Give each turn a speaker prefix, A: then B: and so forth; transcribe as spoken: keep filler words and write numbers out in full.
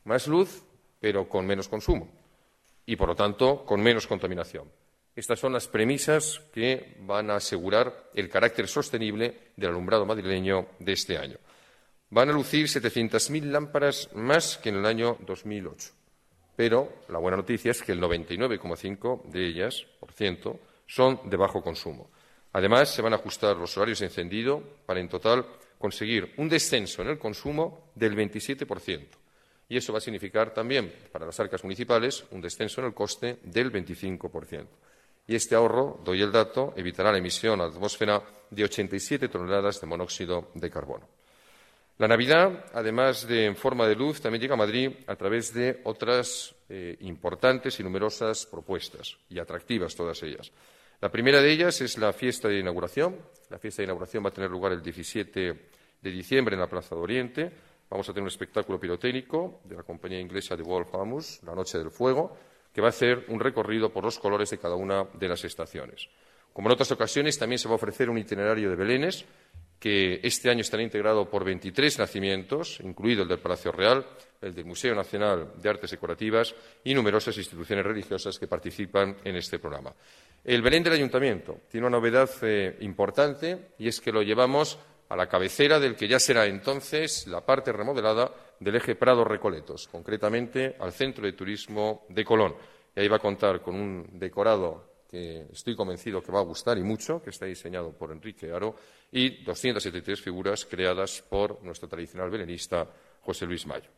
A: más luz, pero con menos consumo y, por lo tanto, con menos contaminación. Estas son las premisas que van a asegurar el carácter sostenible del alumbrado madrileño de este año. Van a lucir setecientas mil lámparas más que en el año dos mil ocho, pero la buena noticia es que el noventa y nueve coma cinco de ellas, por ciento, son de bajo consumo. Además, se van a ajustar los horarios de encendido para, en total, conseguir un descenso en el consumo del veintisiete por ciento. Y eso va a significar también, para las arcas municipales, un descenso en el coste del veinticinco por ciento. Y este ahorro, doy el dato, evitará la emisión a la atmósfera de ochenta y siete toneladas de monóxido de carbono. La Navidad, además de en forma de luz, también llega a Madrid a través de otras eh, importantes y numerosas propuestas, y atractivas todas ellas. La primera de ellas es la fiesta de inauguración. La fiesta de inauguración va a tener lugar el diecisiete de diciembre en la Plaza de Oriente. Vamos a tener un espectáculo pirotécnico de la compañía inglesa The World Famous, La Noche del Fuego, que va a hacer un recorrido por los colores de cada una de las estaciones. Como en otras ocasiones, también se va a ofrecer un itinerario de belenes que este año estará integrado por veintitrés nacimientos, incluido el del Palacio Real, el del Museo Nacional de Artes Decorativas y numerosas instituciones religiosas que participan en este programa. El Belén del Ayuntamiento tiene una novedad eh, importante y es que lo llevamos a la cabecera del que ya será entonces la parte remodelada del eje Prado-Recoletos, concretamente al Centro de Turismo de Colón. Y ahí va a contar con un decorado que estoy convencido que va a gustar y mucho, que está diseñado por Enrique Haro, y doscientas setenta y tres figuras creadas por nuestro tradicional belenista José Luis Mayo.